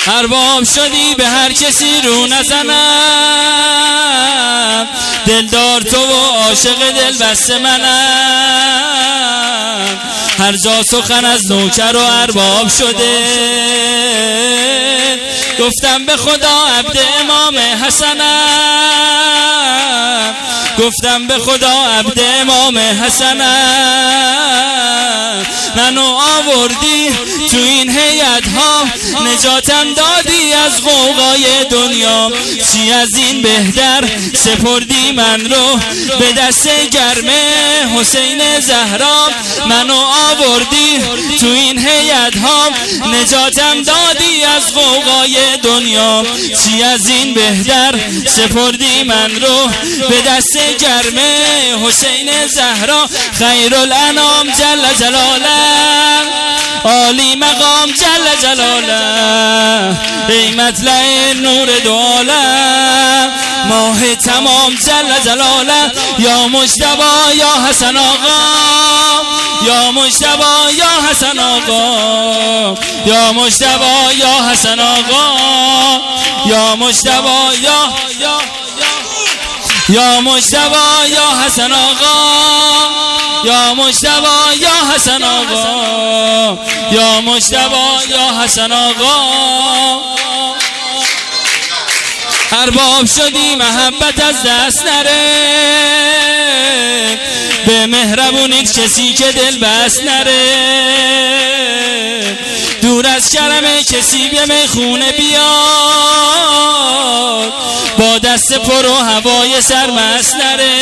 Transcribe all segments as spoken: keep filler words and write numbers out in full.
ارباب شدی به هر کسی رو نزنم، دلدار تو و عاشق دل بسته منم. هر جا سخن از نوکر و ارباب شده، گفتم به خدا عبد امام حسنم، گفتم به خدا عبد امام حسنم. منو آوردی تو این هیئت ها، نجاتم دادی از غوغای دنیا. چی از این بهتر سپردی من رو به دست گرم حسین زهرا. منو آوردی تو این هیئت ها، نجاتم دادی از غوغای دنیا. چی از این بهتر سپردی من رو به دست گرم حسین زهرا. خیرالانام جل جلاله، عالی مقام جل جلاله، ای مطلع نور دو عالم، ماه تمام جل جلاله. یا مجتبی یا حسن آقا، یا مجتبی یا حسن آقا، یا مجتبی یا حسن آقا، یا مجتبی یا یا مجتبی یا حسن آقا، یا مجتبی یا حسن آقا، یا مجتبی یا حسن آقا. ارباب شدی محبت از دست نره، به مهربونیت کسی که دل بست نره. دور از کرم کسی به میخونه بیاد، با دست پر و هوای سرمست نره.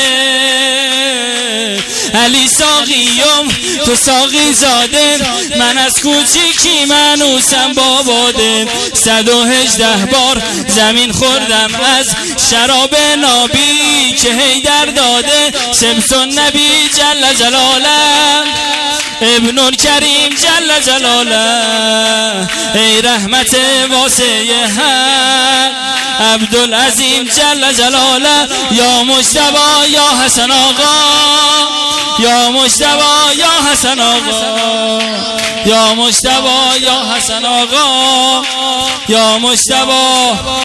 علی ساقیم تو ساقی زاده، من از کوچیکی منوسم با باده. صد و هجده بار زمین خوردم از شراب نابی که حیدر داده. شمس النبی جل جلاله، ابن الکریم جل جلاله، ای رحمت واسع حق عبدالعظیم جل جلاله. یا مجتبی یا حسن آقا، یا مجتبی یا حسن آقا، یا مجتبی یا حسن آقا، یا مجتبی